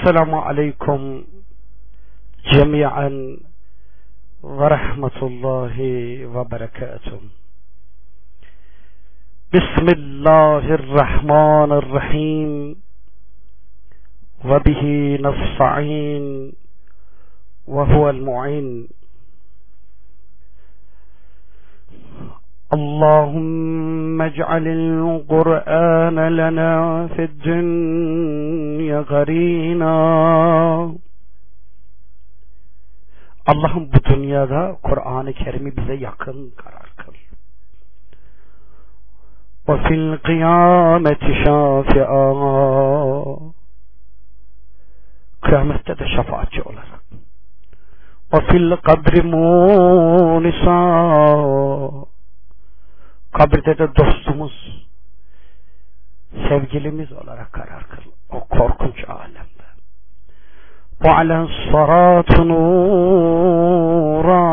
السلام عليكم جميعا ورحمة الله وبركاته. بسم الله الرحمن الرحيم، وبه نستعين وهو المعين. اللهم اجعل القرآن لنا في الدنيا قرينا. Allah'ım bu dünyada Kur'an-ı Kerim'i bize yakın karar kıl. Ve fil kıyameti şafi'a. Kıyamette de şefaatçi olarak. Ve fil kabri munisa. Kabirde de dostumuz, sevgilimiz olarak karar kıl. O korkunç alemde. Ve alen sırat-ı nura.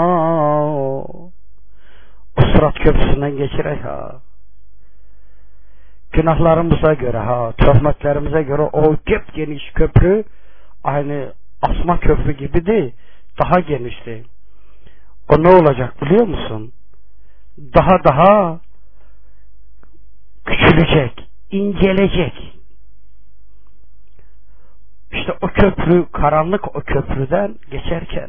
O sırat köprüsünden geçirek ha. Günahlarımıza göre ha, töhmetlerimize göre o geniş köprü aynı asma köprü gibi değil, daha genişti. O ne olacak biliyor musun? Daha küçülecek, incelecek. İşte o köprü, karanlık o köprüden geçerken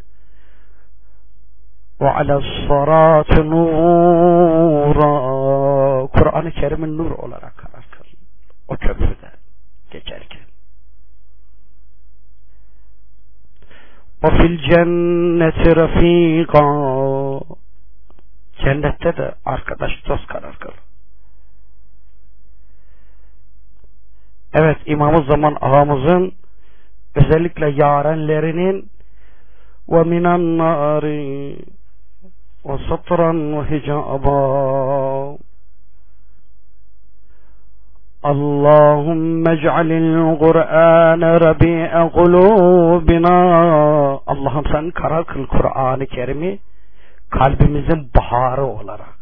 ve alâs-sârâtı nûrâ, Kur'an-ı Kerim'in nur olarak karar kıl. O köprüden geçerken. Ve fil cenneti refîgâ, cennette de arkadaş, dost karar kıl. Evet, İmam-ı Zaman ağamızın özellikle yarenlerinin ve minan nari ve satran ve hicaba. Allahümme ec'alil Kur'âne rabi'e kulûbina. Allah'ım sen karar kıl Kur'an-ı Kerim'i kalbimizin baharı olarak.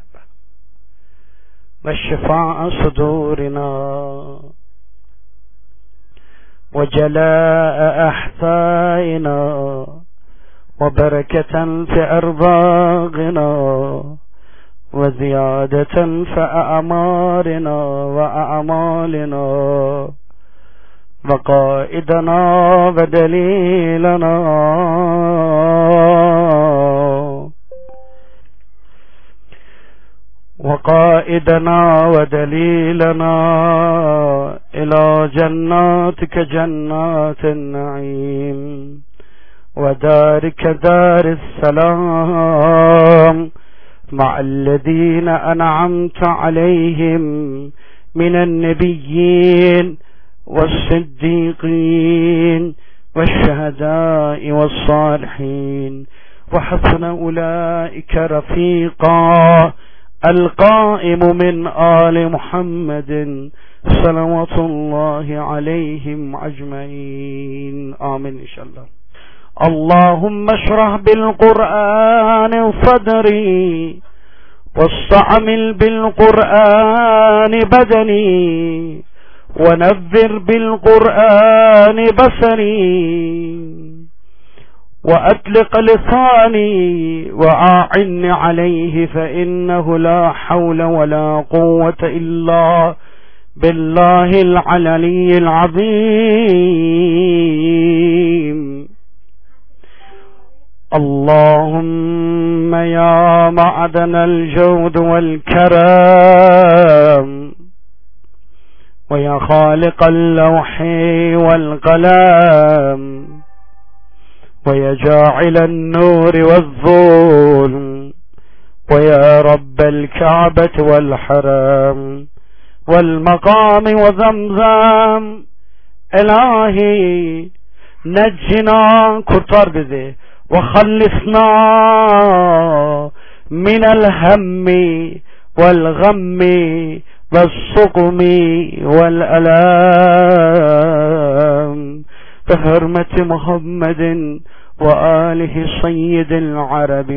Ve şifâ'a sudûrina. وجلاء أحفائنا وبركة في أرزاقنا وزيادة في أعمارنا وأعمالنا وقائدنا ودليلنا وقائدنا ودليلنا إلى جناتك جنات النعيم ودارك دار السلام مع الذين أنعمت عليهم من النبيين والصديقين والشهداء والصالحين وحسن أولئك رفيقا. القائم من آل محمد صلوات الله عليهم أجمعين آمين إن شاء الله. اللهم اشرح بالقرآن صدري واستعمل بالقرآن بدني ونذر بالقرآن بصري وأطلق لساني وأعني عليه فإنه لا حول ولا قوة إلا بالله العلي العظيم. اللهم يا معدن الجود والكرم ويا خالق اللوح والقلم ويا جاعل النور والظلم ويا رب الكعبة والحرم والمقام وزمزم إلهي نجنا kurtar bizi وخلصنا من الهم والغم والسقم والألام بحرمة محمد وآله سيد العرب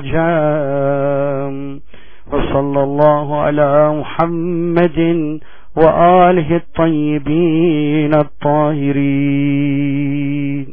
والعجام وصلى الله على محمد وآله الطيبين الطاهرين.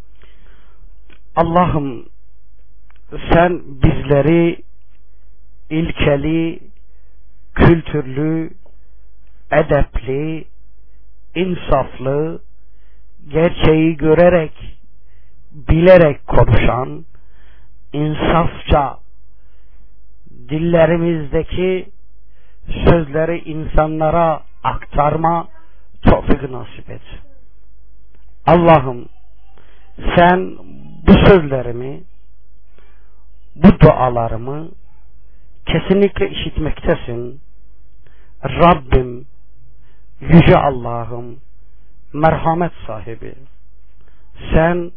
Allah'ım sen bizleri ilkeli, kültürlü, edepli, insaflı, gerçeği görerek, bilerek konuşan, insafça dillerimizdeki sözleri insanlara aktarma tevfik nasip et. Allah'ım sen bu sözlerimi, bu dualarımı kesinlikle işitmektesin. Rabbim, yüce Allah'ım, merhamet sahibi. Sen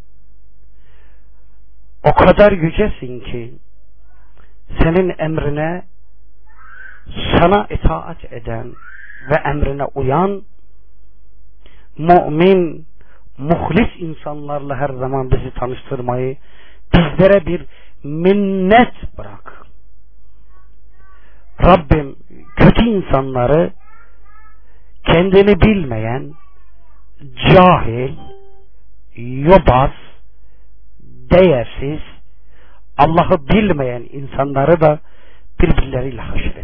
o kadar yücesin ki senin emrine, sana itaat eden ve emrine uyan mümin, muhlis insanlarla her zaman bizi tanıştırmayı, bizlere bir minnet bırak. Rabbim kötü insanları, kendini bilmeyen, cahil, yobaz, değersiz, Allah'ı bilmeyen insanları da birbirleriyle haşret.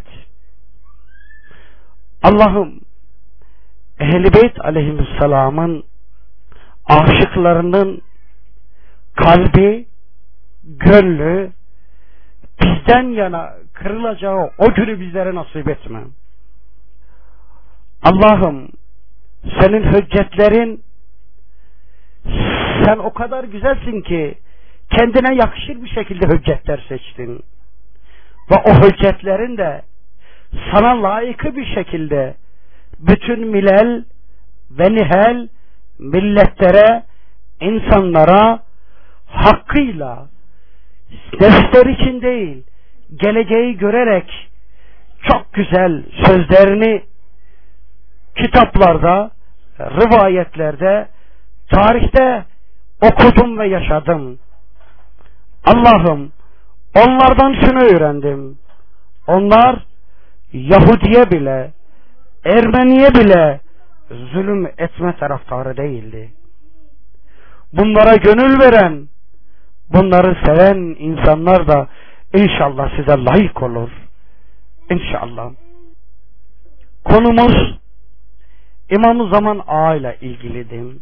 Allah'ım Ehl-i Beyt aleyhisselamın aşıklarının kalbi, gönlü bizden yana kırılacağı o günü bizlere nasip etme. Allah'ım senin hüccetlerin, sen o kadar güzelsin ki kendine yakışır bir şekilde hüccetler seçtin. Ve o hüccetlerin de sana layıkı bir şekilde bütün milel ve nihel milletlere, insanlara hakkıyla, nefsler için değil, geleceği görerek çok güzel sözlerini kitaplarda, rivayetlerde, tarihte okudum ve yaşadım. Allah'ım onlardan şunu öğrendim. Onlar Yahudiye bile, Ermeniye bile zulüm etme taraftarı değildi. Bunlara gönül veren, bunları seven insanlar da inşallah size layık olur. İnşallah. Konumuz İmam-ı Zaman Ağa ile ilgilidir.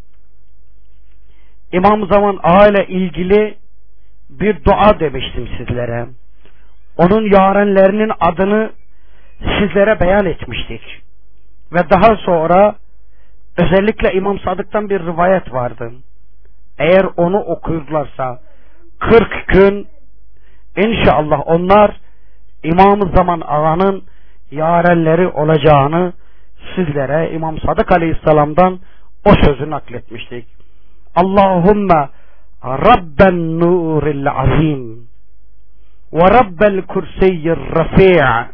İmam-ı Zaman Ağa ile ilgili bir dua demiştim sizlere. Onun yarenlerinin adını sizlere beyan etmiştik. Ve daha sonra özellikle İmam Sadık'tan bir rivayet vardı. Eğer onu okuyurlarsa 40 gün inşallah onlar İmam-ı Zaman Ağa'nın yarenleri olacağını sizlere İmam Sadık Aleyhisselam'dan o sözü nakletmiştik. Allahümme Rabben nuril azim ve Rabbel kursiyyir rafi'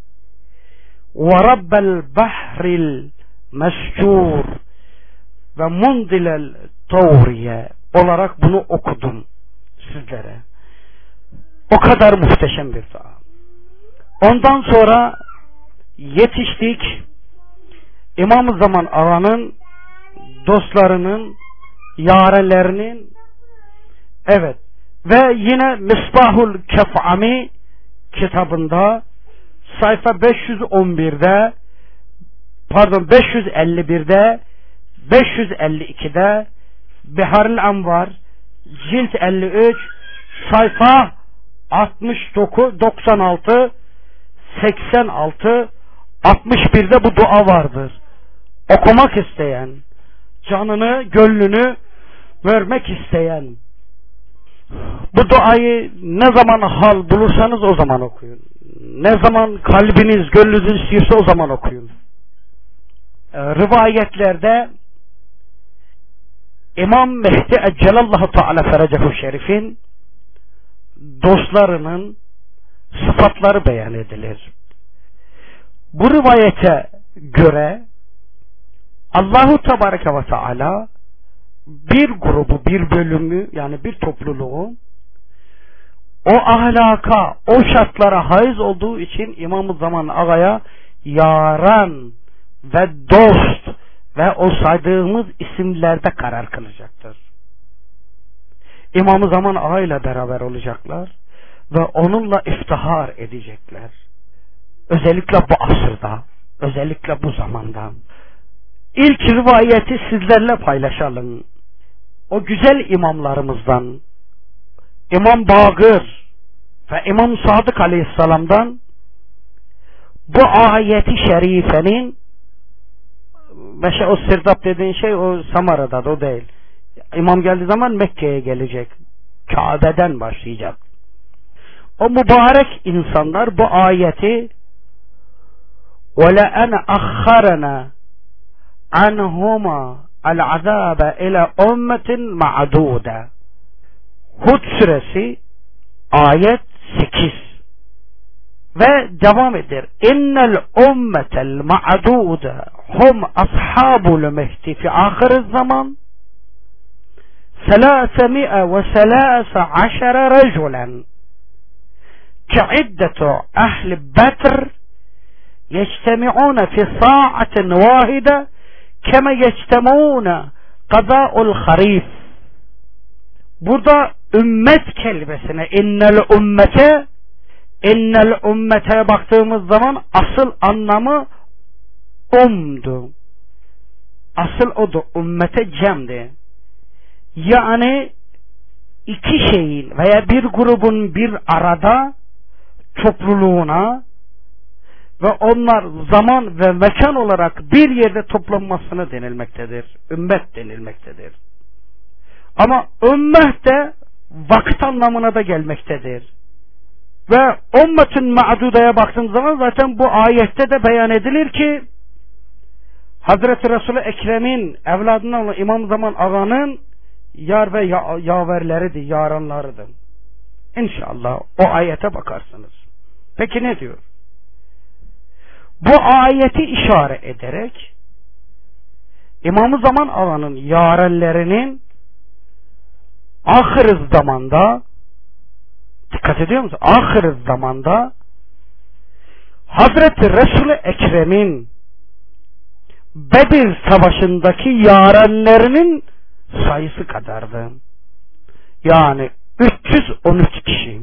ve Rabbel bahril mescur ve mundilel tavriye olarak bunu okudum sizlere. O kadar muhteşem bir dua. Ondan sonra yetiştik İmam-ı Zaman Ağa'nın dostlarının, yarenlerinin, evet, ve yine Misbahul Kef'ami kitabında sayfa 511'de, pardon 551'de, 552'de, Biharil Anvar cilt 53 sayfa 69, 96, 86, 61'de bu dua vardır. Okumak isteyen, canını, gönlünü vermek isteyen, bu duayı ne zaman hal bulursanız o zaman okuyun. Ne zaman kalbiniz, gönlünüz istiyorsa o zaman okuyun. Rivayetlerde İmam Mehdi Eccelallahu Teala Ferecehu Şerif'in dostlarının sıfatları beyan edilir. Bu rivayete göre Allahu Tebareke ve Teala bir grubu, bir bölümü, yani bir topluluğu o ahlaka, o şartlara haiz olduğu için İmam-ı Zaman Ağa'ya yaren ve dost ve o saydığımız isimlerde karar kılacaktır. İmam-ı Zaman Ağa ile beraber olacaklar ve onunla iftihar edecekler. Özellikle bu asırda, özellikle bu zamanda. İlk rivayeti sizlerle paylaşalım. O güzel imamlarımızdan, İmam Bağır ve İmam Sadık Aleyhisselam'dan bu ayeti şerifenin, mesela o Sirdap dediğin şey o Samara'da, o değil. İmam geldiği zaman Mekke'ye gelecek. Kabe'den başlayacak. O mübarek insanlar bu ayeti وَلَاَنَ أَخَّرَنَا عَنْهُمَا الْعَذَابَ اِلَى اُمَّةٍ مَعْدُودَ Hud suresi ayet 8 ve devam eder. İnnel ummetel ma'dude hum ashabul mehdi fi ahiriz zaman 313 رجلا كعدة أهل بدر يجتمعون في ساعة واحدة كما يجتمعون قضاء الخريف. Burada ümmet kelimesine innel ümmete baktığımız zaman asıl anlamı umdu. Asıl odur. Ümmete cemdi. Yani iki şeyin veya bir grubun bir arada topluluğuna ve onlar zaman ve mekan olarak bir yerde toplanmasına denilmektedir. Ümmet denilmektedir. Ama ümmet de vakit anlamına da gelmektedir. Ve ümmetin ma'dudaya baktığım zaman zaten bu ayette de beyan edilir ki Hazreti Resul-i Ekrem'in evladından olan İmam Zaman Ağa'nın yar ve yaverleridir, yaranlarıdır. İnşallah o ayete bakarsınız. Peki ne diyor? Bu ayeti işaret ederek İmam Zaman Ağa'nın yarenlerinin ahir zamanda, dikkat ediyor musun? Ahir zamanda Hazreti Resul-i Ekrem'in Bedir Savaşı'ndaki yarenlerinin sayısı kadardı. Yani 313 kişi.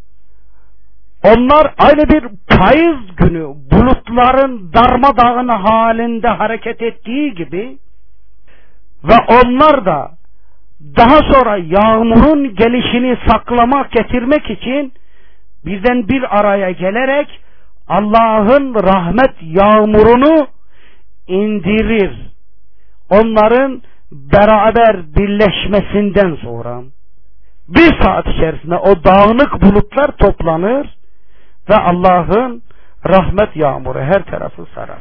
Onlar aynı bir payız günü bulutların darmadağın halinde hareket ettiği gibi ve onlar da daha sonra yağmurun gelişini saklamak, getirmek için bizden bir araya gelerek Allah'ın rahmet yağmurunu indirir. Onların beraber birleşmesinden sonra bir saat içerisinde o dağınık bulutlar toplanır ve Allah'ın rahmet yağmuru her tarafı sarar.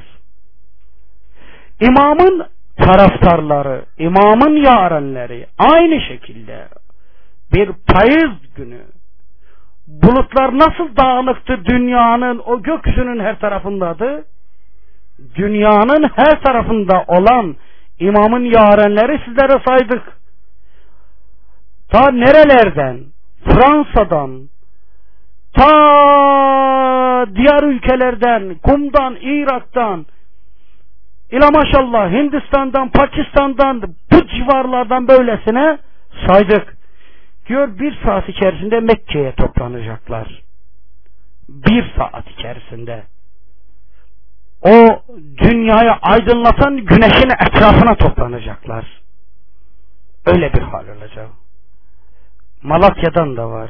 İmamın taraftarları, imamın yarenleri aynı şekilde bir payız günü bulutlar nasıl dağınıktı dünyanın o gökyüzünün her tarafındadı, dünyanın her tarafında olan imamın yarenleri sizlere saydık. Ta nerelerden? Fransa'dan, ta diğer ülkelerden, Kum'dan, Irak'tan, ila maşallah Hindistan'dan, Pakistan'dan, bu civarlardan böylesine saydık. Diyor bir saat içerisinde Mekke'ye toplanacaklar. Bir saat içerisinde. O dünyayı aydınlatan güneşin etrafına toplanacaklar. Öyle bir hal olacak. Malatya'dan da var.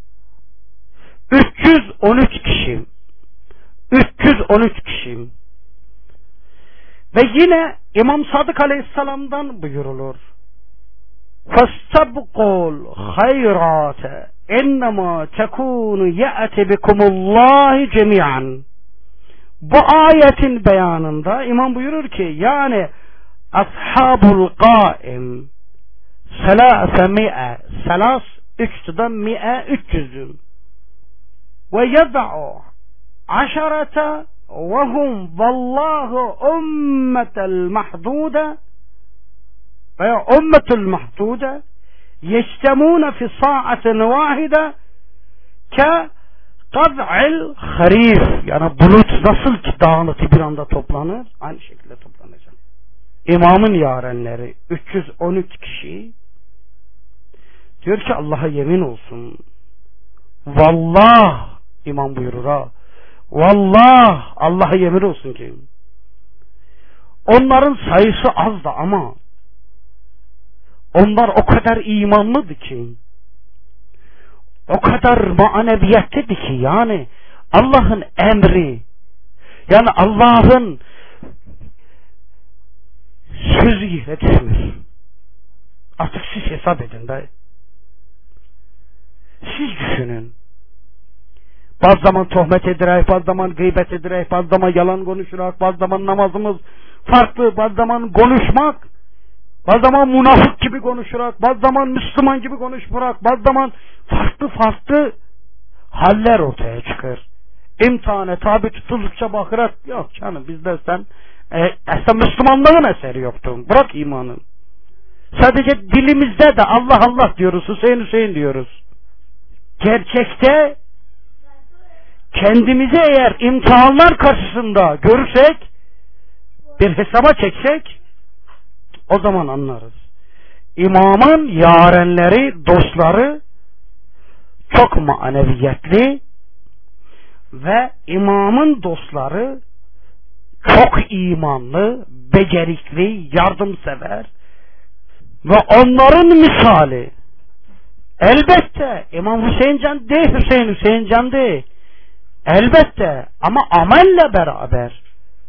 313 kişi. 313 kişi. Ve yine İmam Sadık Aleyhisselam'dan buyurulur. فَاسْتَبْقُوا الْخَيْرَاتَ اِنَّمَا تَكُونُ يَأْتِ بِكُمُ اللّٰهِ جَمِيعًا. Bu ayetin beyanında İmam buyurur ki yani ashabul qaim selâse selas 3'den 300'dür ve yed'u aşarete ve hum vallahu ummetel mahdude veya ummetul mahdude yectemûne fi sa'atin vâhide ke Kaz'il harif, yani bulut nasıl ki dağınıtı bir anda toplanır, aynı şekilde toplanacak. İmamın yarenleri 313 kişi diyor ki Allah'a yemin olsun, vallah, imam buyurur ha, vallah, Allah'a yemin olsun ki onların sayısı az da ama onlar o kadar imanlıdır ki, o kadar maneviyettedir ki, yani Allah'ın emri, yani Allah'ın sözü yere düşmüyor. Artık siz hesap edin de. Siz düşünün. Bazı zaman tohmet ederek, bazı zaman gıybet ederek, bazı zaman yalan konuşarak, bazı zaman namazımız farklı, bazı zaman konuşmak, bazı zaman münafık gibi konuşarak, bazı zaman Müslüman gibi konuşarak, bazı zaman farklı haller ortaya çıkar. İmtihana tabi tutuldukça bakarak, yok canım bizde sen Müslümanlığın eseri yoktu. Bırak imanın. Sadece dilimizde de Allah Allah diyoruz, Hüseyin Hüseyin diyoruz. Gerçekte kendimizi eğer imtihanlar karşısında görürsek, bir hesaba çeksek, o zaman anlarız. İmamın yarenleri, dostları çok maneviyetli ve imamın dostları çok imanlı, becerikli, yardımsever ve onların misali elbette İmam Hüseyin Can değil, Hüseyin Can değil. Elbette ama amelle beraber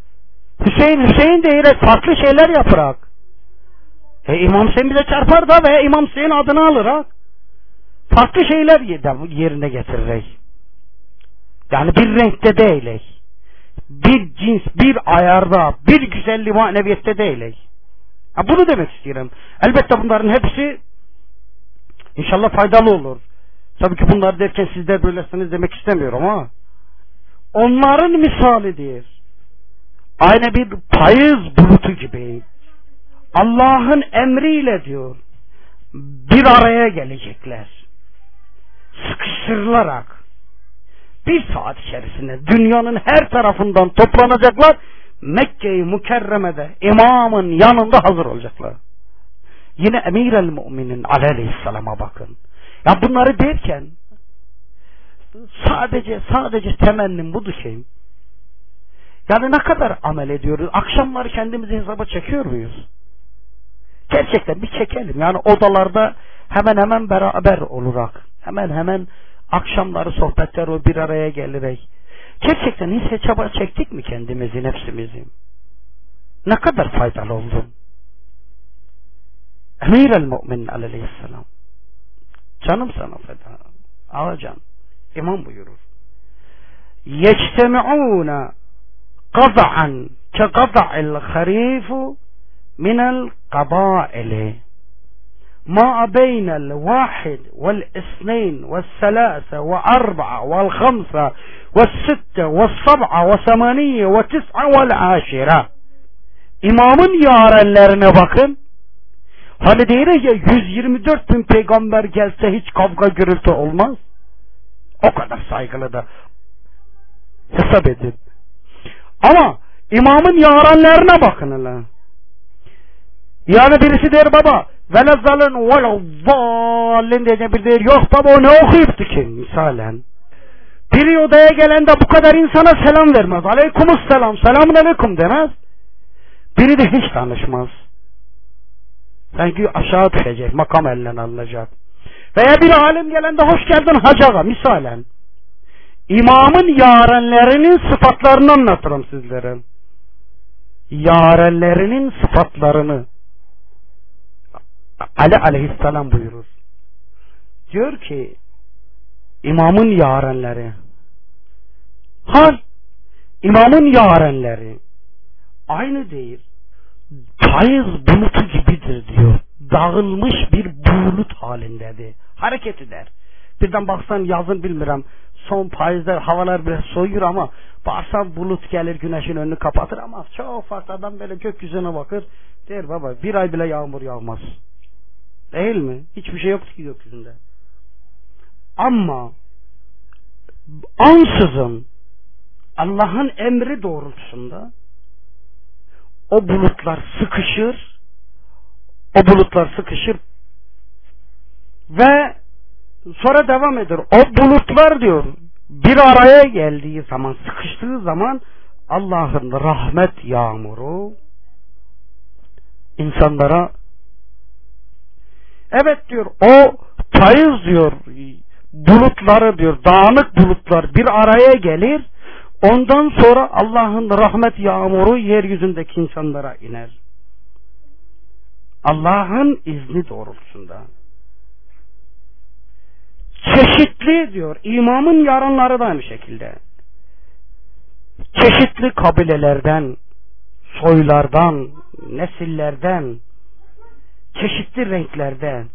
Hüseyin diyerek farklı şeyler yaparak İmam Hüseyin bize çarpar da veya İmam Hüseyin adını alarak farklı şeyler yerine getirerek, yani bir renkte değiliz, bir cins, bir ayarda, bir güzelliği maneviyette değiliz. Bunu demek istiyorum. Elbette bunların hepsi İnşallah faydalı olur. Tabii ki bunlar derken siz de böylesiniz demek istemiyorum ama onların misalidir. Aynı bir payız bulutu gibi. Allah'ın emriyle diyor bir araya gelecekler. Sıkıştırılarak bir saat içerisinde dünyanın her tarafından toplanacaklar. Mekke-i Mükerreme'de imamın yanında hazır olacaklar. Yine Emir-el Müminin Aleyhisselam'a bakın. Ya bunları derken sadece temennim budur şey. Yani ne kadar amel ediyoruz? Akşamları kendimizi hesaba çekiyor muyuz? Gerçekten bir çekelim. Yani odalarda hemen beraber olarak, hemen akşamları sohbetler o bir araya gelerek. Gerçekten hiç hesaba çektik mi kendimizi, nefsimizi? Ne kadar faydalı oldu? Emir-el Müminin Aleyhisselam. Canım sana feda. Ağacan. İmam buyurur. Yectemi'ûne qaza'an ke qaza'il harifu minel qabâili ma beynel vahid vel isneyn vel selâse ve arba'a vel khamsa vel sitte vel sab'a ve semaniye ve tis'a vel aşira. İmamın yarenlerine bakın. Hani diyor ya 124 bin peygamber gelse hiç kavga gürültü olmaz. O kadar saygılı da. Hesap edin. Ama imamın yarenlerine bakın hele. Yani birisi der baba velezalın velezzallin diye bir der yok baba o ne okuyuptu ki misalen. Biri odaya gelende bu kadar insana selam vermez. Aleykümselam, selamun aleyküm demez. Biri de hiç tanışmaz. Sanki aşağı düşecek, makam elinden alınacak. Veya bir alim gelende hoş geldin hacaga misalen. İmamın yarenlerinin sıfatlarını anlatırım sizlere. Yarenlerinin sıfatlarını Ali Aleyhisselam buyurur. Diyor ki imamın yarenleri imamın yarenleri aynı değil payız bulutu gibidir diyor. Dağılmış bir bulut halindedir. Hareket eder. Birden baksan yazın bilmiyorum son payızlar havalar biraz soğuyor ama baksan bulut gelir güneşin önünü kapatır ama çok farklı adam böyle gökyüzüne bakır der baba bir ay bile yağmur yağmaz. Değil mi? Hiçbir şey yoktu ki gökyüzünde. Ama ansızın Allah'ın emri doğrultusunda o bulutlar sıkışır ve sonra devam eder. O bulutlar diyor bir araya geldiği zaman, sıkıştığı zaman Allah'ın rahmet yağmuru insanlara, evet diyor, o payız diyor bulutları diyor, dağınık bulutlar bir araya gelir. Ondan sonra Allah'ın rahmet yağmuru yeryüzündeki insanlara iner. Allah'ın izni doğrultusunda. Çeşitli diyor, imamın yarınları da aynı şekilde. Çeşitli kabilelerden, soylardan, nesillerden, çeşitli renklerde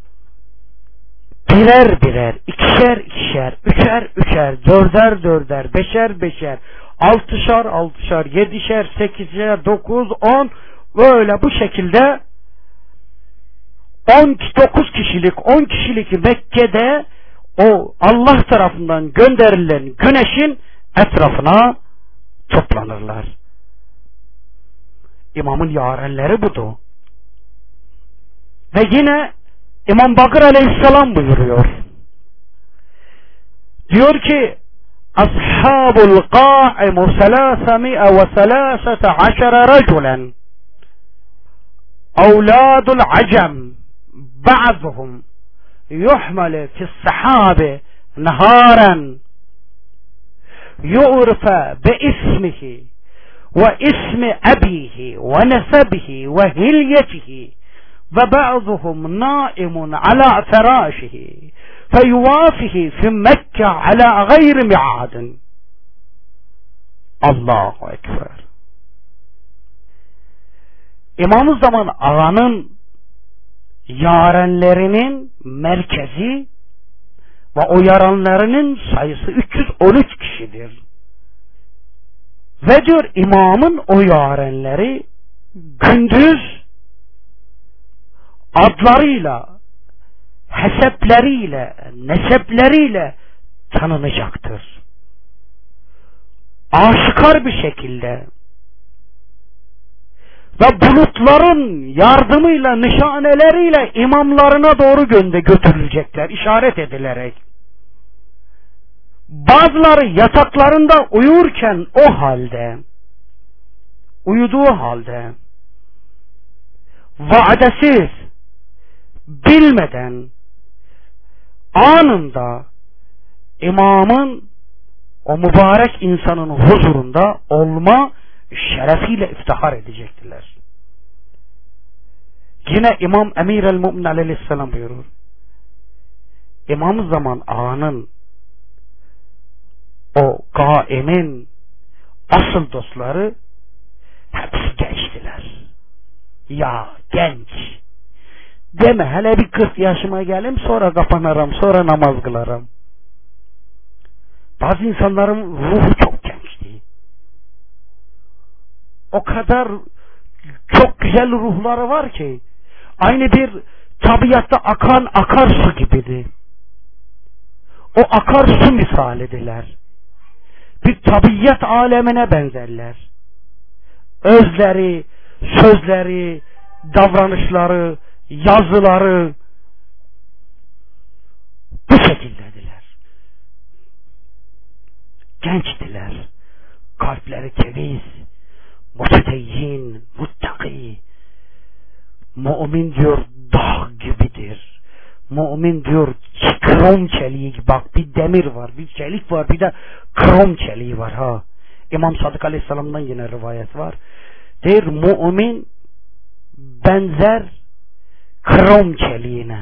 birer birer, ikişer ikişer, üçer üçer, dörder dörder, beşer beşer, altışar altışar, yedişer, sekizler, 9, 10 böyle bu şekilde 9 kişilik, 10 kişilik Mekke'de o Allah tarafından gönderilen güneşin etrafına toplanırlar. İmamın yarenleri budur. Ve yine İmam Bakır Aleyhisselam buyuruyor. Diyor ki Ashabul qa'imu 313 raculen Evladul acem ba'duhum yuhmel fi's-sahabe naharan yu'rafa bi'ismihi ve ismi abihi ve nesebihi ve hilyetihi ve ba'duhum naimun ala firâşihi feyuvafihi fi Mekke ala gayri mi'adin. Allahu Ekber. İmam-ı Zaman Ağa'nın yarenlerinin merkezi ve o yarenlerinin sayısı 313 kişidir. Ve diyor imamın o yarenleri gündüz adlarıyla, hesepleriyle, nesepleriyle tanınacaktır. Aşikar bir şekilde ve bulutların yardımıyla, nişaneleriyle imamlarına doğru götürülecekler, işaret edilerek. Bazıları yataklarında uyurken uyuduğu halde vaadesiz, bilmeden anında imamın o mübarek insanın huzurunda olma şerefiyle iftihar edecektiler. Yine İmam Emir el-Mu'min aleyhisselam buyurur. İmam-ı Zaman Ağa'nın o kaimin asıl dostları hepsi gençtiler. Ya genç deme, hele bir 40 yaşıma gelim sonra kapanarım, sonra namaz kılarım. Bazı insanların ruhu çok gençti. O kadar çok güzel ruhları var ki aynı bir tabiatta akan akarsu gibiydi. O akarsu misalidiler. Bir tabiat alemine benzerler. Özleri, sözleri, davranışları, yazıları bu şekildediler. Gençtiler. Kalpleri temiz, mutedeyyin, muttaki. Mümin diyor dağ gibidir. Mümin diyor krom çeliği, bak bir demir var, bir çelik var, bir de krom çeliği var ha. İmam Sadık Aleyhisselam'dan yine rivayet var. Der mümin benzer krom çeliğine.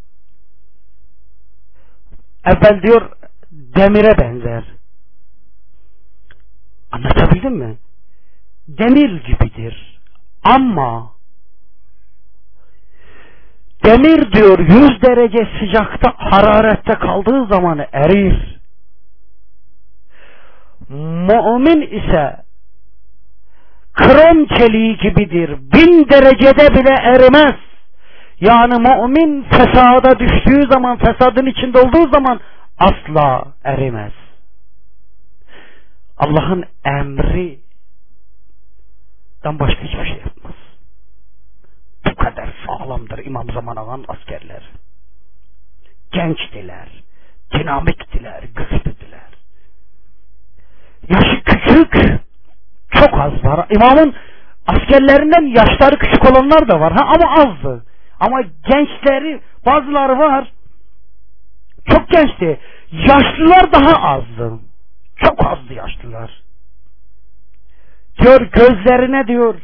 Evvel diyor demire benzer. Anlatabildim mi? Demir gibidir. Ama demir diyor 100 derece sıcakta, hararette kaldığı zaman erir. Mümin ise krom çeliği gibidir. 1000 derecede bile erimez. Yani mümin fesada düştüğü zaman, fesadın içinde olduğu zaman asla erimez. Allah'ın emrinden başka hiçbir şey yapmaz. Bu kadar sağlamdır İmam Zaman Ağa'nın askerleri. Gençtiler, dinamiktiler, güçlüdüler. Yaşı küçük, çok az var. İmamın askerlerinden yaşları küçük olanlar da var ama azdı. Ama gençleri, bazıları var, çok gençti. Yaşlılar daha azdı. Çok azdı yaşlılar. Diyor gözlerine diyor,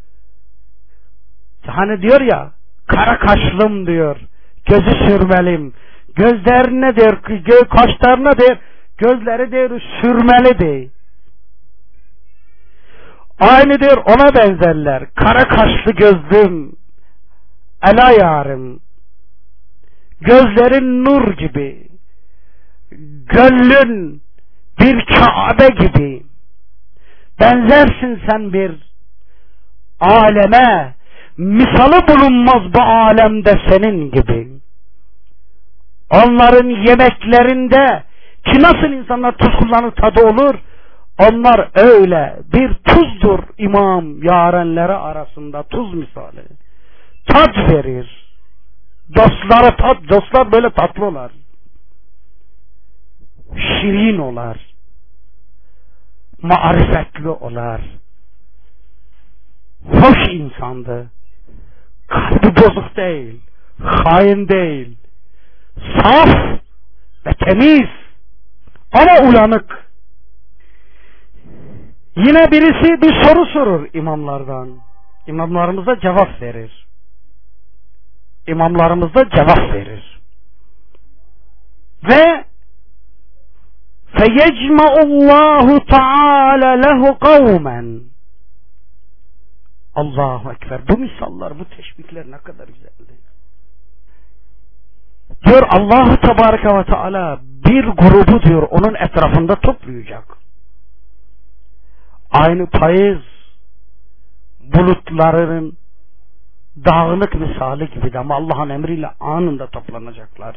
hani diyor ya, kara kaşlım diyor, gözü sürmelim. Gözlerine diyor, kaşlarına diyor, gözleri diyor sürmeli diyor. Aynı diyor ona benzerler. Kara kaşlı gözlüm, ela yarım. Gözlerin nur gibi. Gönlün bir Kabe gibi. Benzersin sen bir aleme. Misalı bulunmaz bu alemde senin gibi. Onların yemeklerinde ki nasıl insanlar tuz kullanır tadı olur, onlar öyle bir tuzdur imam yarenleri arasında, tuz misali. Tat verir. Dostlar böyle tatlı olar. Şirin olar. Marifetli olar. Hoş insandı. Kalbi bozuk değil. Hain değil. Saf ve temiz ama uyanık. Yine birisi bir soru sorur imamlardan. İmamlarımız da cevap verir. İmamlarımız da cevap verir. Ve feyecma'ullahu Teala lehu kavmen. Allahu Ekber. Bu misallar, bu teşbihler ne kadar güzeldi. Diyor Allah Tebareke ve Teala bir grubu diyor onun etrafında toplayacak. Aynı payız bulutlarının dağınık misali gibi ama Allah'ın emriyle anında toplanacaklar.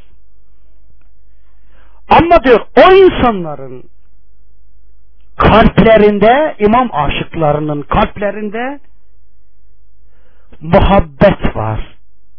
Ama diyor o insanların kalplerinde, imam aşıklarının kalplerinde muhabbet var.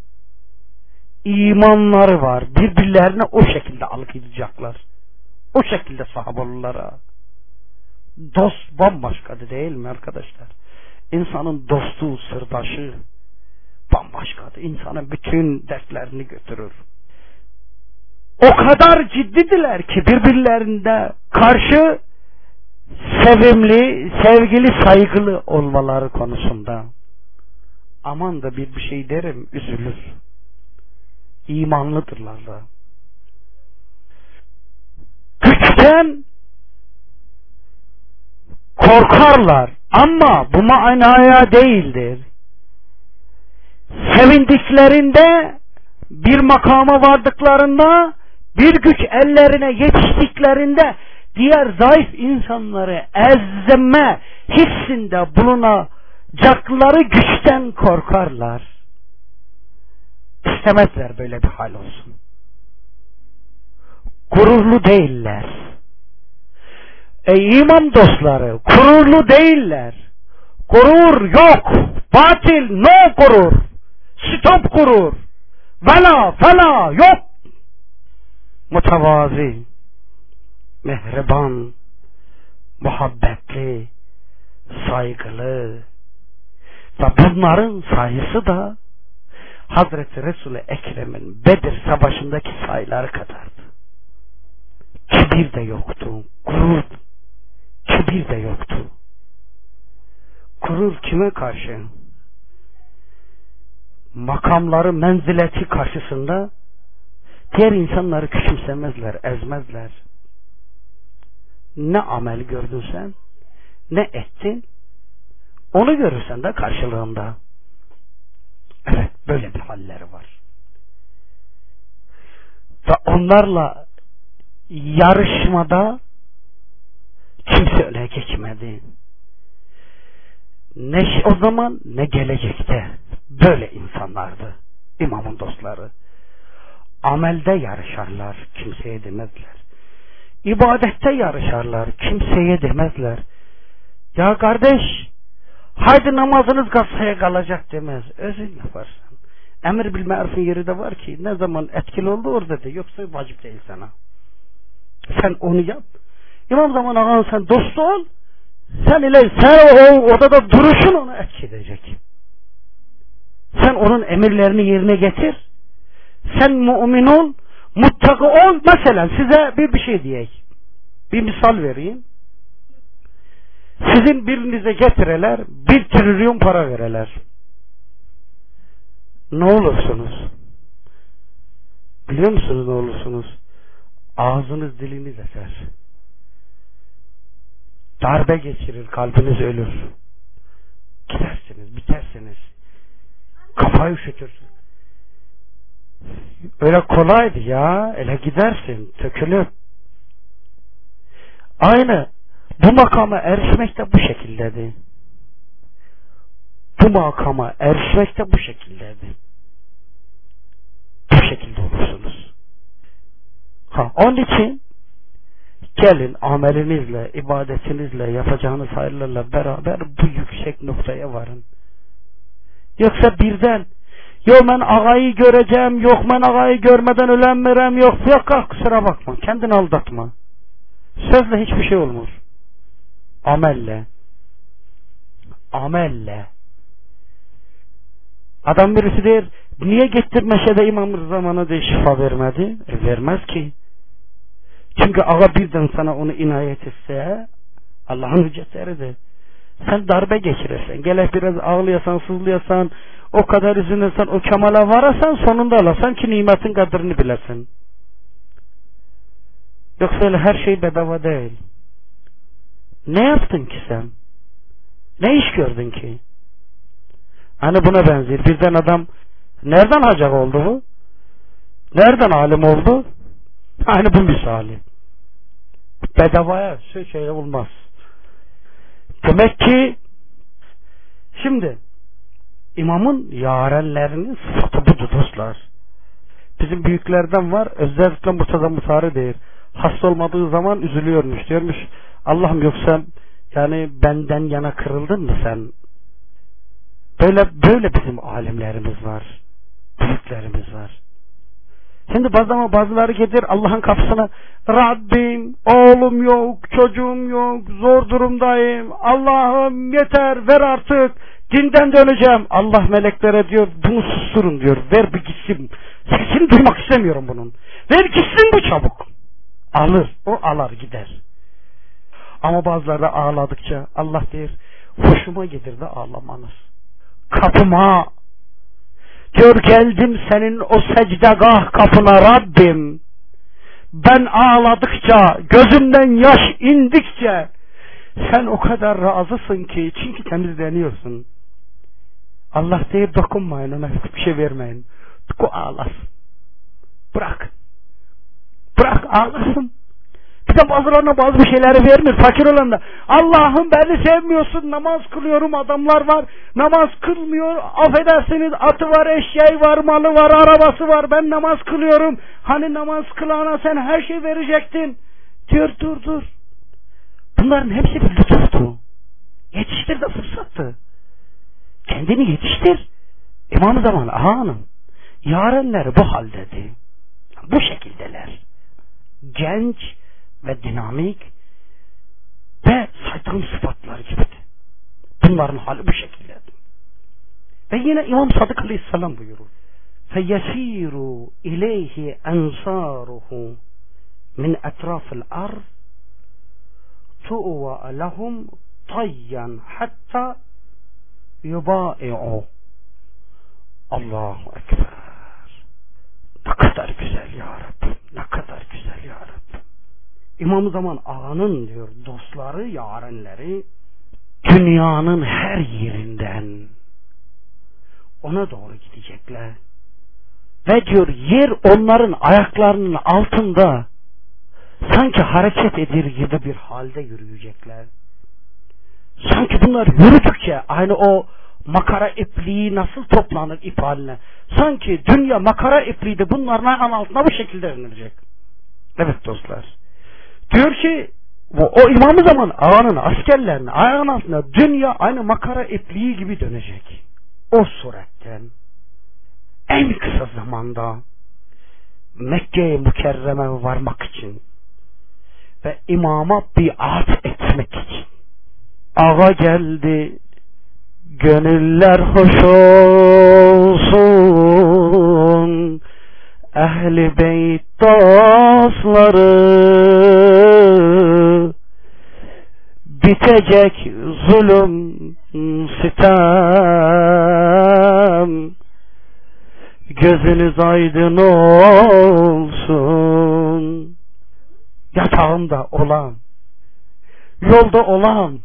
İmanları var. Birbirlerine o şekilde algılayacaklar. O şekilde sahabalılara. Dost bambaşkadır değil mi arkadaşlar? İnsanın dostu, sırdaşı bambaşkadır. İnsanın bütün dertlerini götürür. O kadar ciddidiler ki birbirlerinde karşı sevimli, sevgili, saygılı olmaları konusunda. Aman da bir şey derim, üzülür. İmanlıdırlar da. Güçten korkarlar ama bu manaya değildir. Sevindiklerinde, bir makama vardıklarında, bir güç ellerine yetiştiklerinde diğer zayıf insanları ezme hissinde bulunacakları güçten korkarlar. İstemezler böyle bir hal olsun. Gururlu değiller. Ey iman dostları, gururlu değiller. Gurur yok. Batil, no gurur. Stop gurur. Vela yok. Mütevazi, mehriban, muhabbetli, saygılı ve bunların sayısı da Hazreti Resul-i Ekrem'in Bedir Savaşı'ndaki sayıları kadardı. Kibir de yoktu, gurur, kibir de yoktu. Gurur kime karşı? Makamları, menzileti karşısında diğer insanları küçümsemezler, ezmezler. Ne amel gördün sen, ne ettin, onu görürsen de karşılığında. Evet, böyle bir halleri var. Ve onlarla yarışmada kimse öne geçmedi. Ne o zaman ne gelecekte böyle insanlardı imamın dostları. Amelde yarışarlar, kimseye demezler. ibadette yarışarlar. Kimseye demezler. Ya kardeş, haydi namazınız gassaya kalacak demez. Özün yaparsın. Emir bil marufun yeri de var ki ne zaman etkili oldu orada de. Yoksa vacip değil sana. Sen onu yap. İmam zaman ağam sen dostu ol. Sen o odada duruşun onu etki edecek. Sen onun emirlerini yerine getir. Sen mümin ol. Muttaki ol. Mesela size bir şey diyeyim. Bir misal vereyim. Sizin birinize getireler 1 trilyon para vereler. Ne olursunuz? Biliyor musunuz ne olursunuz? Ağzınız diliniz eser. Darbe geçirir, kalbiniz ölür. Gidersiniz, bitersiniz. Kafayı üşütürsün. Öyle kolaydı ya. Öyle gidersin, tökülüp. Aynı bu makama erişmek de bu şekildeydi. Bu makama erişmek de bu şekildeydi. Bu şekilde olursunuz. Onun için gelin amelinizle, ibadetinizle, yapacağınız hayırlarla beraber bu yüksek noktaya varın. Yoksa birden yok ben ağayı göreceğim, yok ben ağayı görmeden ölenmirem, yok kusura bakma, kendini aldatma. Sözle hiçbir şey olmaz. Amelle. Amelle. Adam birisi der, niye gittin meşede İmam Rıza'na de şifa vermedi? Vermez ki. Çünkü ağa birden sana onu inayet etse, Allah'ın hüccetleridir. Sen darbe geçirirsen, gelip biraz ağlayasan, sızlayasan, o kadar üzülürsen, o kemala varasan, sonunda alasan ki nimetin kadrini bilesin. Yoksa öyle her şey bedava değil. Ne yaptın ki sen? Ne iş gördün ki? Hani buna benziyor. Birden adam nereden hacak oldu bu? Nereden alim oldu? Hani bu misali. Bedavaya şey olmaz. Demek ki şimdi imamın yarenlerinin sıfatı budur dostlar. Bizim büyüklerden var. Özellikle Murtaza Musari değil. Hasta olmadığı zaman üzülüyormuş. Diyormuş Allah'ım yoksa yani benden yana kırıldın mı sen? Böyle bizim alimlerimiz var. Büyüklerimiz var. Şimdi bazıları gelir Allah'ın kapısına, Rabbim oğlum yok, çocuğum yok, zor durumdayım, Allah'ım yeter ver artık, dinden döneceğim. Allah meleklere diyor bunu susturun diyor, ver bir gitsin, sesini duymak istemiyorum bunun, ver gitsin bu çabuk. Alır, o alar gider. Ama bazıları da ağladıkça Allah der hoşuma gelir de ağlamanız. Kapıma diyor geldim senin o secdegah kapına Rabbim. Ben ağladıkça, gözümden yaş indikçe sen o kadar razısın ki çünkü temizleniyorsun. Allah deyip dokunmayın ona, hiçbir şey vermeyin. O ağlasın. Bırak ağlasın. Bir de bazılarına bazı bir şeyleri vermiyor. Fakir olan da Allah'ım beni sevmiyorsun, namaz kılıyorum, adamlar var namaz kılmıyor, affedersiniz atı var, eşeği var, malı var, arabası var, ben namaz kılıyorum. Hani namaz kılana sen her şey verecektin. Diyor dur. Bunların hepsi bir lütuftu. Yetiştir de fırsattı. Kendini yetiştir. İmam Zaman Hanım yarenler bu haldedir. Bu şekildeler. Genç ve dinamik ve saydığım sıfatlar gibidir. Bunların hali bu şekildedir. Ve yine İmam Sadık Aleyhisselam buyurur. فَيَسِيرُ اِلَيْهِ اَنْصَارُهُ مِنْ اَطْرَافِ الْأَرْضِ تُؤْوَى لَهُمْ طَيًّا حَتَّى يُبَائِعُوا. Allahu Ekber. Ne kadar güzel ya Rabbi. Ne kadar güzel ya Rabbi. İmam-ı Zaman Ağa'nın diyor dostları, yarenleri dünyanın her yerinden ona doğru gidecekler. Ve diyor yer onların ayaklarının altında sanki hareket edir gibi bir halde yürüyecekler. Sanki bunlar yürüdükçe aynı o makara ipliği nasıl toplanır ip haline. Sanki dünya makara ipliği de bunların ayağının altına bu şekilde inilecek. Evet dostlar. Diyor ki o imamı zaman ağanın askerlerinin ayağının altında dünya aynı makara ipliği gibi dönecek. O suretten en kısa zamanda Mekke-i Mükerreme varmak için ve imama biat etmek için ağa geldi, gönüller hoş olsun, Ehl-i Beyt dostları, bitecek zulüm sitem, gözünüz aydın olsun. Yatağında olan, yolda olan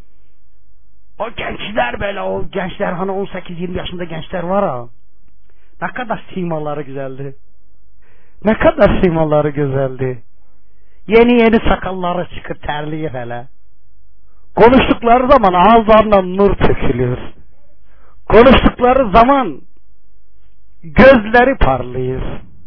o gençler, böyle o gençler, hani 18-20 yaşında gençler var ha, ne kadar simaları güzeldi, ne kadar simaları güzeldi, yeni sakalları çıkır, terliği hele, konuştukları zaman ağızlarından nur tökülüyor, konuştukları zaman gözleri parlıyor,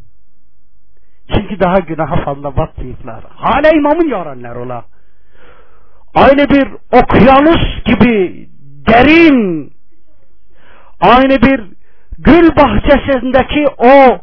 çünkü daha günaha fazla batmayıplar, hala imamın yaranlar ola. Aynı bir okyanus gibi derin, aynı bir gül bahçesindeki o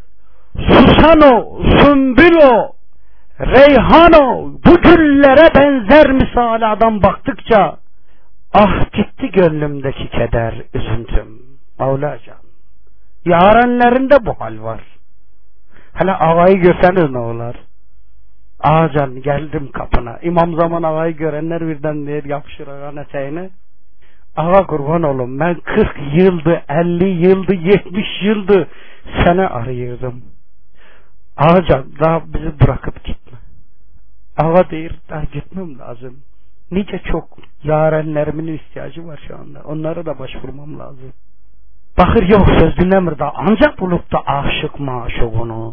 susano, sümbülo, reyhano, bu güllere benzer misali adam baktıkça ah gitti gönlümdeki keder, üzüntüm. Mevlacan, yarenlerinde bu hal var. Hele ağayı görseniz ne olur? Ağacan, geldim kapına. İmam zaman ağayı görenler birden der, yapışır ağanın eteğine. Ağa kurban olun, ben 40 yıldı, 50 yıldı, 70 yıldı seni arıyordum. Ağacan, daha bizi bırakıp gitme. Ağa deyir, daha gitmem lazım. Nice çok yarenlerimin ihtiyacı var şu anda. Onlara da başvurmam lazım. Bakır yok, söz dinlemir da, ancak bulup da aşık maşuğunu.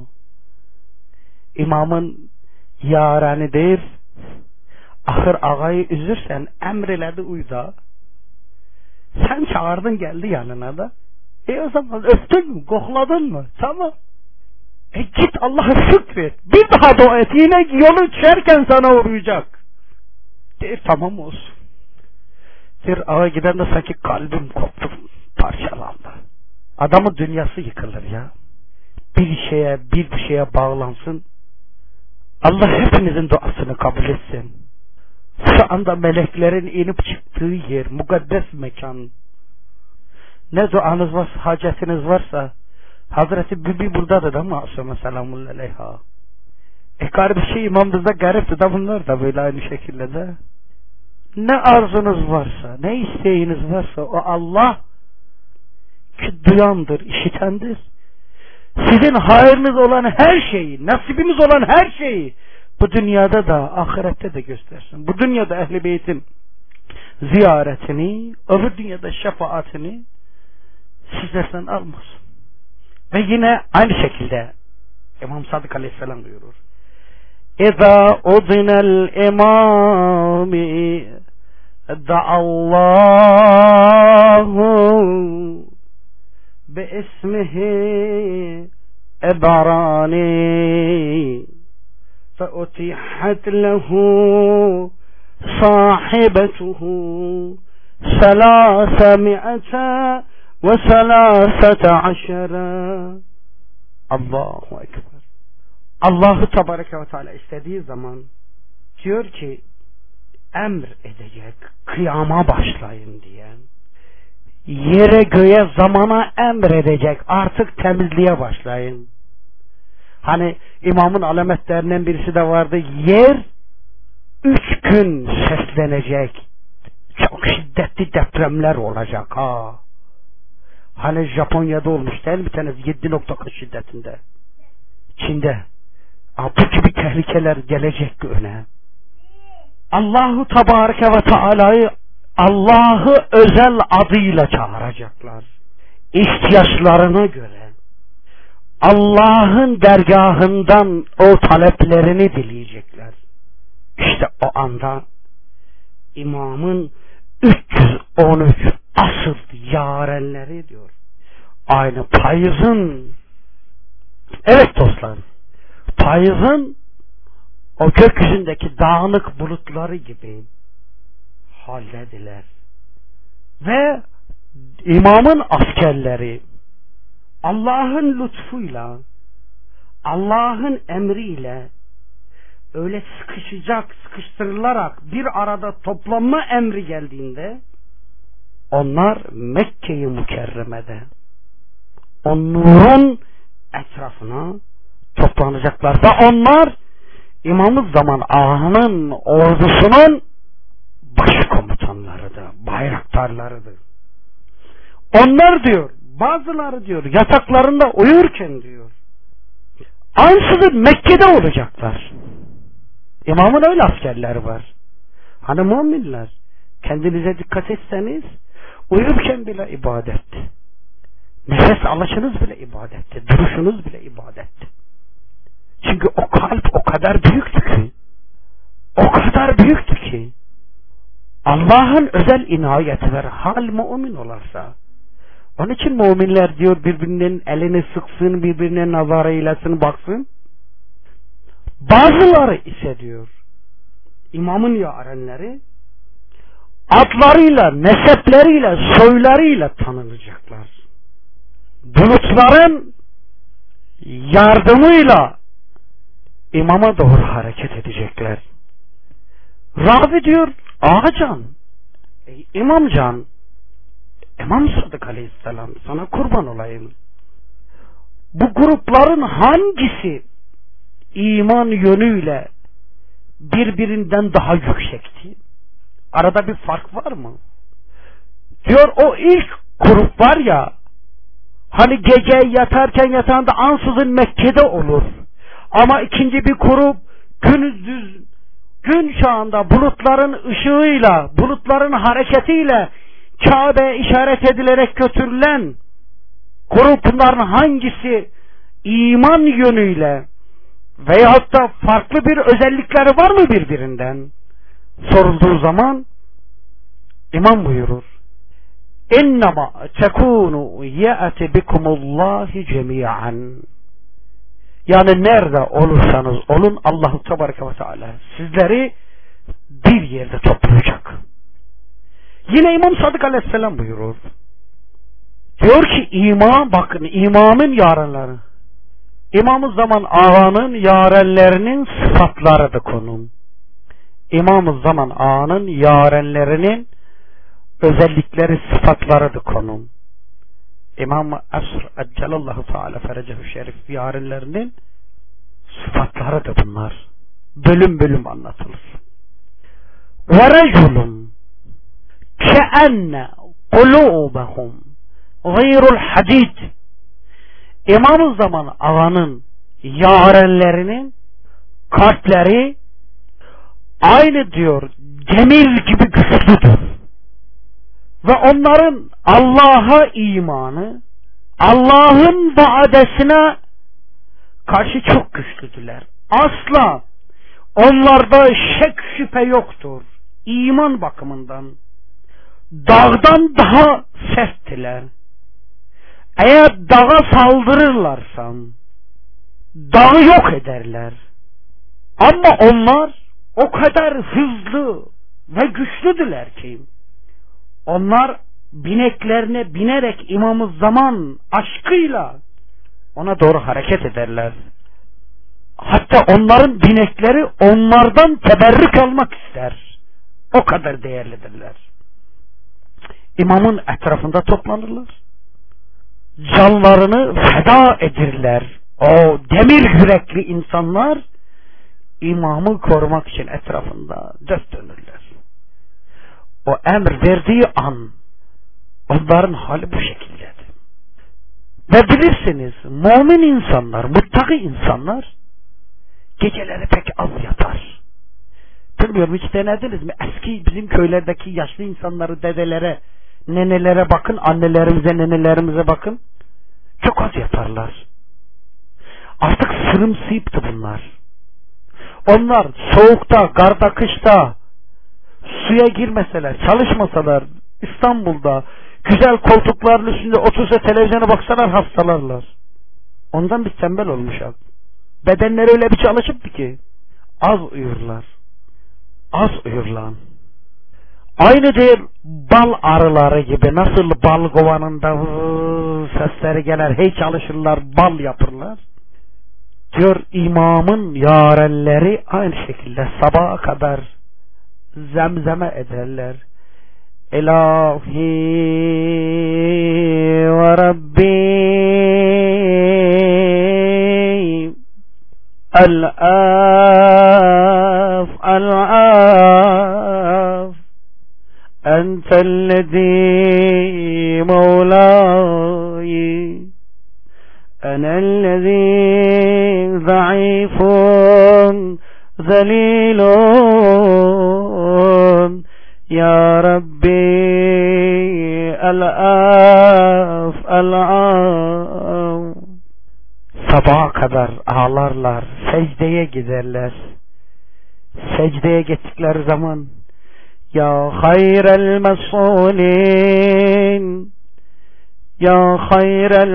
İmamın yareni değil, ahır ağayı üzürsen emreledi uyda. Sen çağırdın, geldi yanına da. O zaman öptün mü, kokladın mı? Tamam. Git Allah'a şükret. Bir daha dua et. Yine yolu düşerken sana uğrayacak. Der, tamam olsun. Der, ağa giden de sanki kalbim koptu, parçalandı. Adamın dünyası yıkılır ya. Bir şeye bağlansın. Allah hepinizin duasını kabul etsin. Şu anda meleklerin inip çıktığı yer, mukaddes mekan. Ne duanız varsa, hacetiniz varsa, Hazreti Bibi buradadır da masum selamun aleyha. Kardeşi imamımızda garipti da, bunlar da böyle aynı şekilde de. Ne arzunuz varsa, ne isteğiniz varsa, o Allah ki duyandır, işitendir. Sizin hayrınız olan her şeyi, nasibimiz olan her şeyi bu dünyada da ahirette de göstersin. Bu dünyada Ehl-i Beyt'in ziyaretini, öbür dünyada şefaatini sizlerden almasın. Ve yine aynı şekilde İmam Sadık Aleyhisselam buyurur. İzâ udinel imâmi da'allahu باسمه إبراني فأتيحت له صاحبته 313 Allahu Ekber. Allah-u Tebareke ve Teala istediği zaman diyor ki emr edecek, kıyama başlayın diye. Yere göğe zamana emredecek, artık temizliğe başlayın. Hani imamın alametlerinden birisi de vardı, yer 3 gün seslenecek, çok şiddetli depremler olacak ha. Hani Japonya'da olmuş değil mi, bir tanesi 7.0 şiddetinde, Çin'de. Bu gibi tehlikeler gelecek öne. Allahu Tebareke ve Teala'yı, Allah'ı özel adıyla çağıracaklar. İhtiyaçlarına göre Allah'ın dergahından o taleplerini dileyecekler. İşte o anda imamın 313 asıl yarenleri diyor. Aynı payızın, evet dostlar, payızın o gökyüzündeki dağınık bulutları gibi hallediler. Ve imamın askerleri Allah'ın lütfuyla, Allah'ın emriyle öyle sıkıştırılarak bir arada toplanma emri geldiğinde onlar Mekke-i Mükerreme'de o nurun etrafına toplanacaklar ve onlar İmam-ı Zaman Ağa'nın ordusunun başkomutanlarıdır, bayraktarlarıdır. Onlar diyor, bazıları diyor yataklarında uyurken diyor ansızın Mekke'de olacaklar. İmamın öyle askerleri var. Hani müminler, kendinize dikkat etseniz uyurken bile ibadet, nefes alışınız bile ibadetti, duruşunuz bile ibadetti. Çünkü o kalp o kadar büyüktü ki, o kadar büyüktü ki Allah'ın özel inayeti ver, hal mümin olarsa. Onun için müminler diyor birbirinin elini sıksın, birbirine nazar eylesin, baksın. Bazıları ise diyor imamın yarenleri adlarıyla, nesepleriyle, soylarıyla tanınacaklar. Bulutların yardımıyla imama doğru hareket edecekler. Ravi diyor, ağacan, imamcan, İmam Sadık Aleyhisselam sana kurban olayım. Bu grupların hangisi iman yönüyle birbirinden daha yüksekti? Arada bir fark var mı? Diyor o ilk grup var ya, hani gece yatarken yatağında ansızın Mekke'de olur. Ama ikinci bir grup gün çağında bulutların ışığıyla, bulutların hareketiyle Kabe'ye işaret edilerek götürülen grupların hangisi iman yönüyle veyahut da farklı bir özellikleri var mı birbirinden sorulduğu zaman İmam buyurur, İnnema tekunu ye'ati bikumullahi cemi'an. Yani nerede olursanız olun Allah-u Tebareke ve Teala sizleri bir yerde toplayacak. Yine İmam Sadık Aleyhisselam buyurur. Diyor ki bakın imamın yarenleri, İmam-ı Zaman Ağa'nın yarenlerinin sıfatları da konum. İmam-ı Zaman Ağa'nın yarenlerinin özellikleri, sıfatları da konum. İmam-ı Asr Eccelallahu Teala Ferecehu Şerif yarenlerinin sıfatları da bunlar. Bölüm bölüm anlatılır. Ve reculun keenne kulubahum gayrul hadid. İmam-ı Zaman Ağa'nın yarenlerinin kalpleri aynı diyor demir gibi güçlüdür. Ve onların Allah'a imanı, Allah'ın vaadesine karşı çok güçlüdüler. Asla onlarda şek şüphe yoktur. İman bakımından dağdan daha serttiler. Eğer dağa saldırırlarsa dağı yok ederler. Ama onlar o kadar hızlı ve güçlüdüler ki onlar bineklerine binerek İmam-ı Zaman aşkıyla ona doğru hareket ederler. Hatta onların binekleri onlardan teberrük almak ister. O kadar değerlidirler. İmamın etrafında toplanırlar. Canlarını feda edirler. O demir yürekli insanlar imamı korumak için etrafında dört dönürler. O emir verdiği an onların hali bu şekildedir. Ve bilirsiniz mümin insanlar, muttaki insanlar geceleri pek az yatar. Bilmiyorum hiç denediniz mi? Eski bizim köylerdeki yaşlı insanları, dedelere, nenelere bakın, annelerimize, nenelerimize bakın. Çok az yatarlar. Artık sırımsıyıptı bunlar. Onlar soğukta, karda, kışta suya girmeseler, çalışmasalar, İstanbul'da güzel koltukların üstünde otursa televizyona baksalar hastalarlar. Ondan biz tembel olmuşuz. Bedenleri öyle bir çalışıptı ki Az uyurlar. Az uyurlar. Aynı değil bal arıları gibi, nasıl bal kovanında sesleri gelir, hey çalışırlar, bal yapırlar. Diyor imamın yarenleri aynı şekilde sabaha kadar zemzeme ederler. İlahi ve Rabbi el-af el-af entellezî mevlâyi enellezî zayıfun zelîlun ya Rabbi el-af el-af. Sabaha kadar ağlarlar, secdeye giderler. Secdeye gittikleri zaman ya hayrel mesulin ya hayrel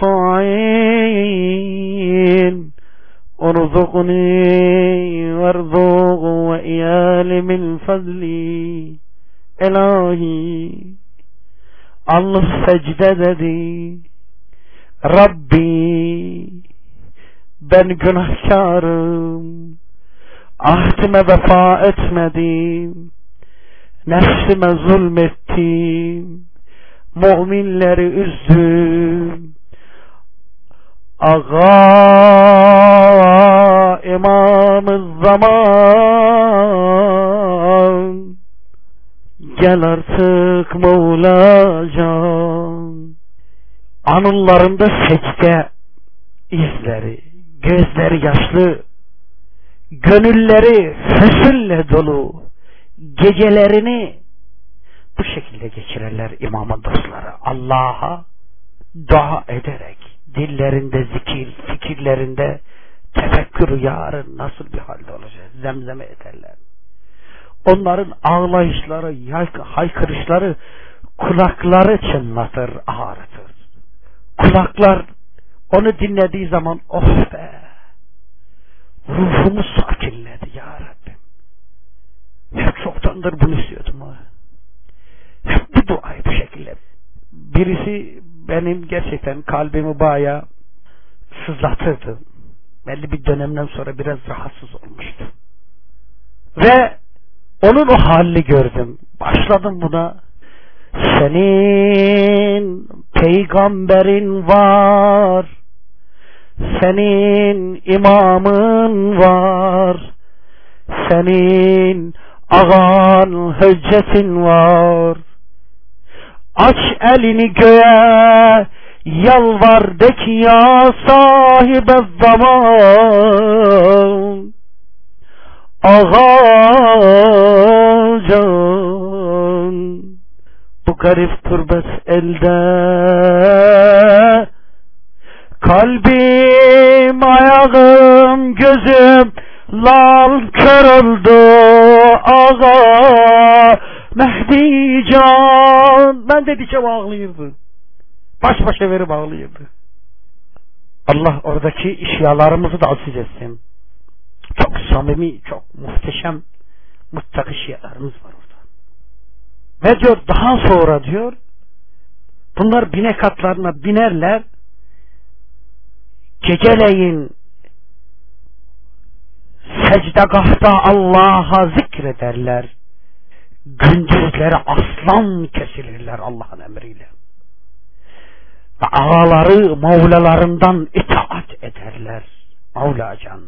muta'in urzuqni verzuq ve iyali min fazli. İlahi Allah secde dedi, Rabbi ben günahkarım, ahdime vefa etmedim, nefsime zulmettim, müminleri üzdüm. Ağa İmam-ı Zaman, gel artık Mevlacan. Anıllarında secde izleri, gözleri yaşlı, gönülleri hüzünle dolu, gecelerini bu şekilde geçirirler imamın dostları. Allah'a dua ederek, dillerinde zikir, fikirlerinde tefekkür, yarın nasıl bir halde olacak zemzeme ederler. Onların ağlayışları, haykırışları kulakları çınlatır, ağrıtır. Kulaklar onu dinlediği zaman oh be, ruhumu sakinledi ya Rabbim. Hep çoktandır bunu istiyordum ha. Hep bu duayı bu şekilde. Birisi benim gerçekten kalbimi bayağı sızlatırdı. Belli bir dönemden sonra biraz rahatsız olmuştu. Ve onun o halini gördüm. Başladım buna. Senin peygamberin var, senin imamın var, senin ağan hüccetin var. Aç elini göğe, yalvar de ki ya sahibe zaman, ağacan, bu garip turbet elde, kalbim, ayağım, gözüm lal kör oldu ağa Mehdi can. Ben dedikçe ağlıyordu. Baş başa verip ağlıyordu. Allah oradaki işyalarımızı da aziz etsin. Çok samimi, çok muhteşem muttaki şialarımız var orada. Ve diyor daha sonra diyor bunlar binek atlarına binerler, geceleyin secdegahta Allah'a zikrederler, gündüzleri aslan kesilirler Allah'ın emriyle ve ağaları Mevlalarından itaat ederler. Mevlacan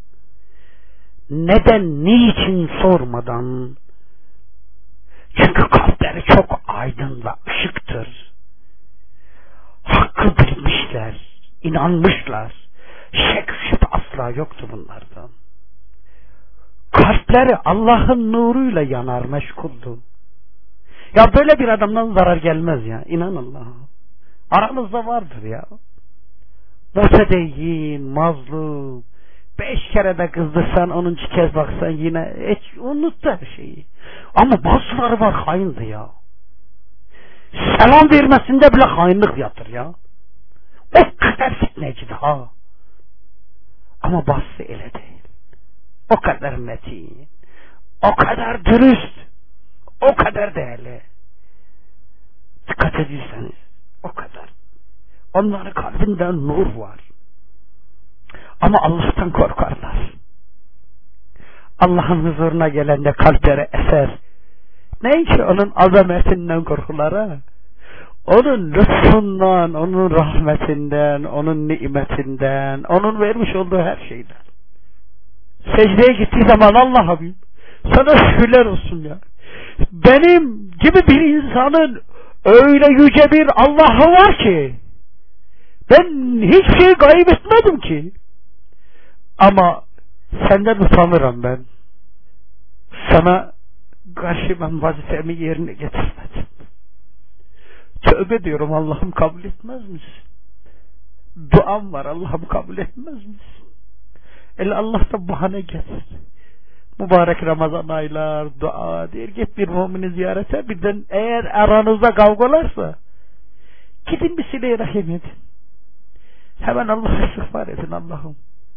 neden, niçin sormadan, çünkü kalpleri çok aydın ve ışıktır. Hakkı bilmişler, inanmışlar. Şek şüphe asla yoktu bunlardan. Kalpleri Allah'ın nuruyla yanar, meşguldu. Ya böyle bir adamdan zarar gelmez ya, inan Allah'a. Aramızda vardır ya. Mütedeyyin, mazlum, 5 kere de kızdırsan 10. kez baksan yine hiç unuttu her şeyi. Ama bazıları var haindi ya. Selam vermesinde bile hainlik yatır ya. O kadar fitnecidir ha. Ama bazısı öyle değil. o kadar metin, o kadar dürüst, o kadar değerli. Dikkat edirseniz o kadar. Onların kalbinde nur var. Ama Allah'tan korkarlar. Allah'ın huzuruna gelende kalpleri eser. Ne ki onun azametinden korkular ha? Onun lütfundan, onun rahmetinden, onun nimetinden, onun vermiş olduğu her şeyden. Secdeye gittiği zaman Allah'ım sana şükürler olsun ya. Benim gibi bir insanın öyle yüce bir Allah'ı var ki ben hiçbir şey gayb etmedim ki. Ama senden utanırım ben. Sana karşı ben vazifemi yerine getirmedim. Tövbe diyorum, Allah'ım kabul etmez misin? Duam var, Allah'ım kabul etmez misin? Allah'tan bahane getir. Mübarek Ramazan aylar, dua der, git bir mümini ziyarete, birden eğer aranızda kavgalarsa gidin bir sile-i rahim edin. Hemen Allah'a istiğfar edin. Allah'ım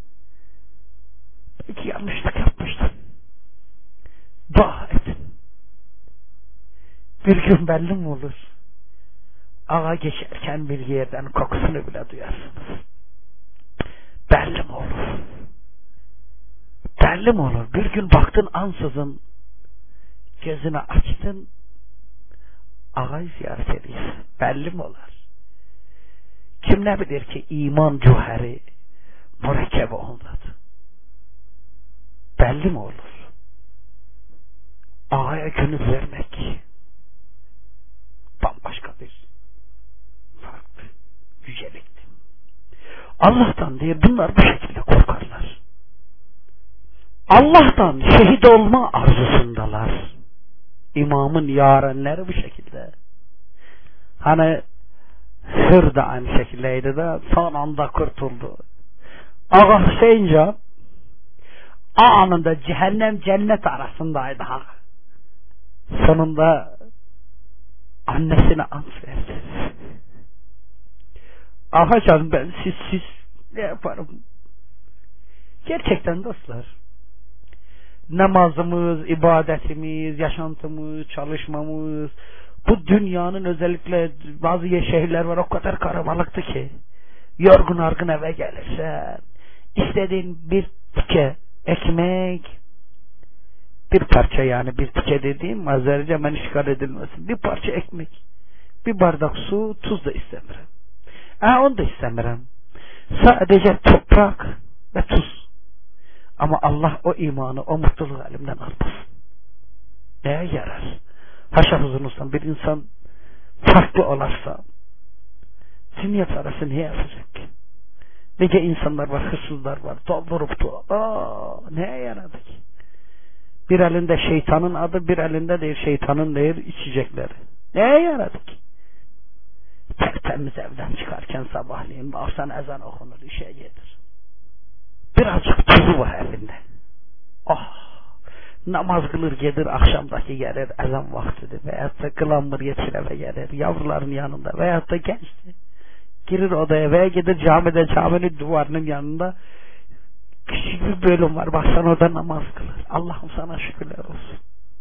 belki yanlışlık yapmıştım. Dua edin. Bir gün belli mi olur? Ağa geçerken bir yerden kokusunu bile duyarsınız. Belli mi olur? Belli mi olur? Bir gün baktın ansızın gözünü açtın, ağayı ziyaret ediyorsun. Belli mi olur? Kim ne bilir ki iman cüheri mürekkep ondadır. Belli mi olur? Ağaya gönül vermek bambaşka bir farklı yüceliktir. Allah'tan diye bunlar bu şekilde korkarlar. Allah'tan şehit olma arzusundalar. İmamın yarenleri bu şekilde. Hani Hır da aynı şekildeydi de son anda kurtuldu. Ağa Hüseyin Can anında cehennem cennet arasındaydı. Sonunda annesine ant verdi. Ağa Can ben siz ne yaparım? Gerçekten dostlar, namazımız, ibadetimiz, yaşantımız, çalışmamız, bu dünyanın özellikle bazı şehirler var o kadar karabalıktı ki yorgun argın eve gelirsen istediğin bir tike ekmek, bir parça, yani bir tike dediğim Azerice hemen işgal edilmesin, bir parça ekmek, bir bardak su, tuz da istemiyorum. Onu da istemiyorum. Sadece toprak ve tuz. Ama Allah o imanı, o mutluluğu elimden almasın. Neye yarar? Haşa huzurunuzdan bir insan farklı olarsa dünya parası niye yapacak? Nice insanlar var, hırsızlar var, doldurup neye yaradı ki? Bir elinde şeytanın adı, bir elinde değil şeytanın değil içecekleri. Neye yaradı ki? Tertemiz evden çıkarken sabahleyin baksan ezan okunur, işe gelir. Birazcık tuzu var elinde. Namaz kılır gelir, akşamdaki gelir, ezan vaktidir. Veyahut da kılanmır yetişir eve gelir, yavruların yanında. Veyahut da gençti. Girir odaya veya gelir camide, caminin duvarının yanında küçük bir bölüm var. Baksan orada namaz kılır. Allah'ım sana şükürler olsun.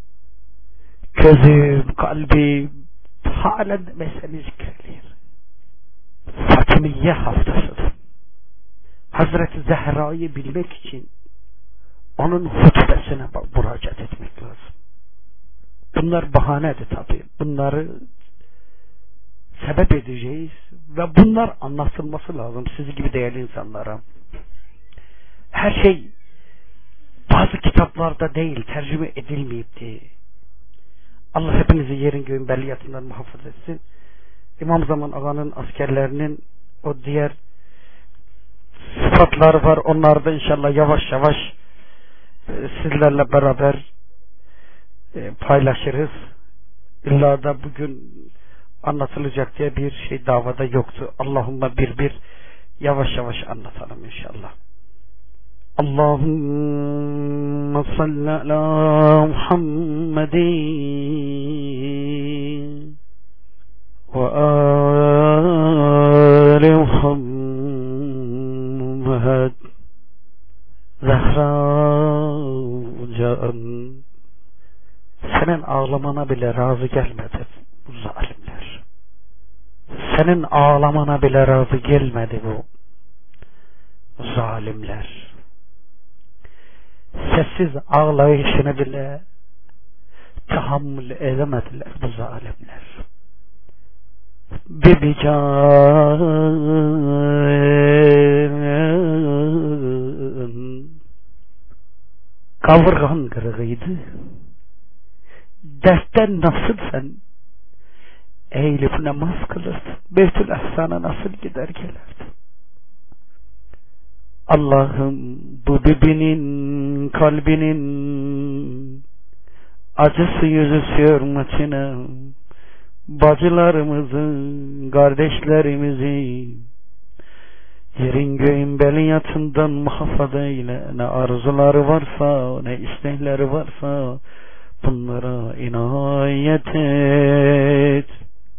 Gözüm, kalbim halen mesele zikrediyor. Fatimiye haftasıdır. Hazreti Zehra'yı bilmek için onun hutbesine müracaat etmek lazım. Bunlar bahanedir tabii. Bunları sebep edeceğiz ve bunlar anlatılması lazım siz gibi değerli insanlara. Her şey bazı kitaplarda değil, tercüme edilmeyipti. Allah hepinizi yerin göğün belliyatından muhafaza etsin. İmam Zaman Ağa'nın askerlerinin o diğer sıfatları var. Onları da inşallah yavaş yavaş sizlerle beraber paylaşırız. İlla da bugün anlatılacak diye bir şey davada yoktu. Allahümme bir yavaş yavaş anlatalım inşallah. Allahümme salli ala Muhammedin ve ali Muhammed Zehra can, senin ağlamana bile razı gelmedi bu zalimler. Senin ağlamana bile razı gelmedi bu zalimler. Sessiz ağlayışını bile tahammül edemediler bu zalimler. Bebican, kavurgan kırığıydı. Dertten nasıl sen eğilip namaz kılırdın? Beytül Ehsan'a nasıl gider gelirdi? Allah'ım, bu bibinin kalbinin acısı yüzü sürmesine bacılarımızı, kardeşlerimizi yerin göğün beliyatından muhafaza eyle. Ne arzuları varsa, ne istekleri varsa bunlara inayet et.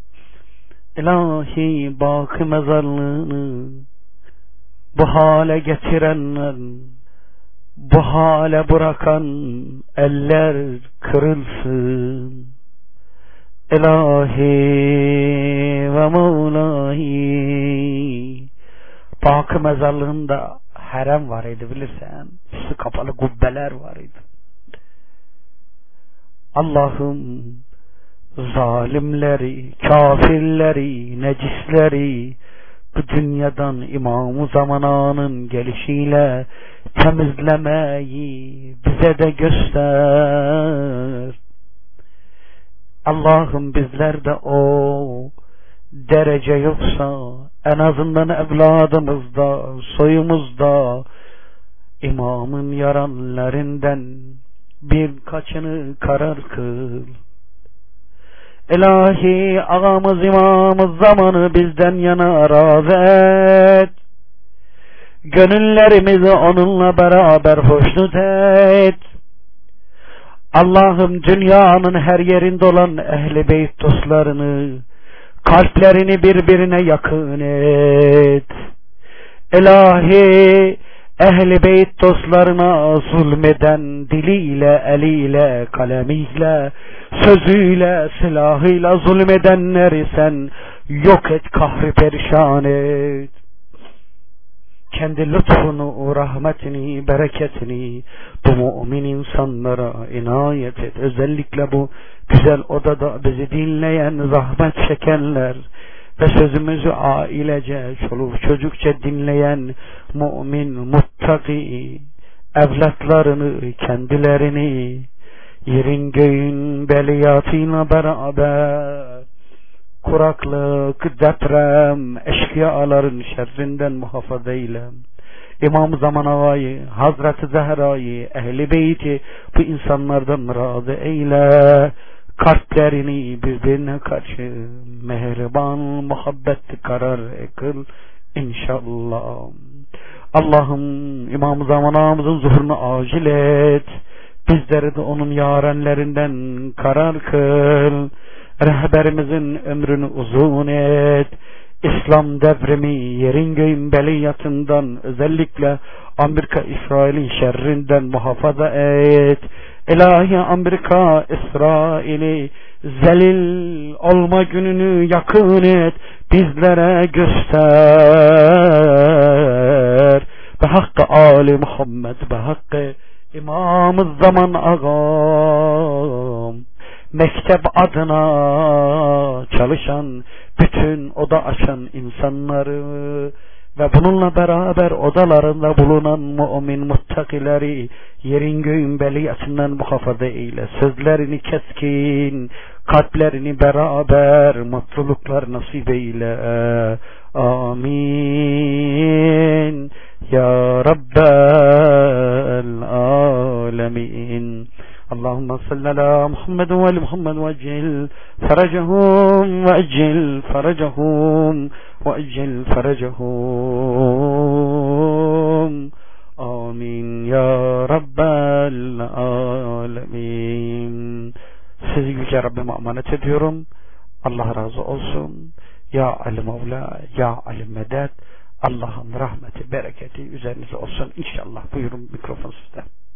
İlahi, baki mezarlığını bu hale getirenler, bu hale bırakan eller kırılsın. İlahi ve Mevlahi, baki mezarlığında harem var idi bilirsen, üstü kapalı kubbeler var idi. Allah'ım, zalimleri, kafirleri, necisleri bu dünyadan İmam-ı Zamana'nın gelişiyle temizlemeyi bize de göster. Allah'ım, bizlerde o derece yoksa en azından evladımızda, soyumuzda İmam'ın yaranlarından birkaçını karar kıl. İlahi, ağamız İmam'ız zamanı bizden yana razı et. Gönüllerimizi onunla beraber hoşnut et. Allah'ım, dünyanın her yerinde olan ehl-i beyt dostlarını, kalplerini birbirine yakın et. İlahi, ehl-i beyt dostlarına zulmeden diliyle, eliyle, kalemiyle, sözüyle, silahıyla zulmedenleri sen yok et, kahri perişan et. Kendi lütfunu, rahmetini, bereketini bu mümin insanlara inayet et. Özellikle bu güzel odada bizi dinleyen, zahmet çekenler ve sözümüzü ailece, çoluk çocukça dinleyen mümin, muttaki evlatlarını, kendilerini yerin göğün beliyatıyla beraber kuraklık, deprem, eşkıyaların şerrinden muhafaza eyle. İmam-ı Zaman Ağa'yı, Hazreti Zehra'yı, Ehl-i Beyt'i bu insanlardan razı eyle. Kalplerini birbirine karşı mehriban, muhabbetli karar kıl inşallah. Allah'ım, İmam-ı Zaman Ağa'mızın zuhurunu acil et. Bizleri de onun yarenlerinden karar kıl. Rehberimizin ömrünü uzun et. İslam devrimi yerin göğün beliyatından, özellikle Amerika İsrail'in şerrinden muhafaza et. İlahi, Amerika İsrail'i zelil olma gününü yakın et. Bizlere göster. Be hakkı Ali Muhammed, be hakkı İmam-ı Zaman Ağam, mektep adına çalışan, bütün oda açan insanları ve bununla beraber odalarında bulunan mümin muttakileri yerin göğün beliyatından muhafaza eyle. Sözlerini keskin, kalplerini beraber mutluluklar nasip eyle. Amin ya Rabbel alemin. Allahümme salli ala Muhammed ve ali Muhammed ve ecil feracahum ve ecil feracahum ve ecil feracahum. Amin ya Rabbel alemin. Sizi yüce Rabbime emanet ediyorum. Allah razı olsun. Ya Ali Mevla, Ya Ali Medet. Allah'ın rahmeti, bereketi üzerinize olsun inşallah. Buyurun, mikrofon sizde.